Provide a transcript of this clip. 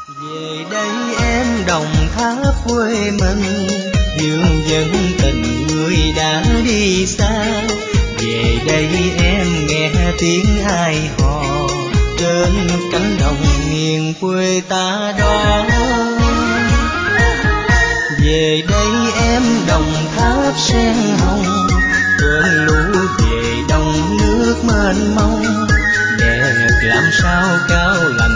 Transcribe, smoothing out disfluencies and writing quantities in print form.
Về đây em Đồng Tháp quê mình, dương dân tình người đã đi xa. Về đây em nghe tiếng ai hò, trên cánh đồng miền quê ta đó. Về đây em Đồng Tháp sen hồng, cơn lũ về đông nước mênh mông, đẹp làm sao cao lạnh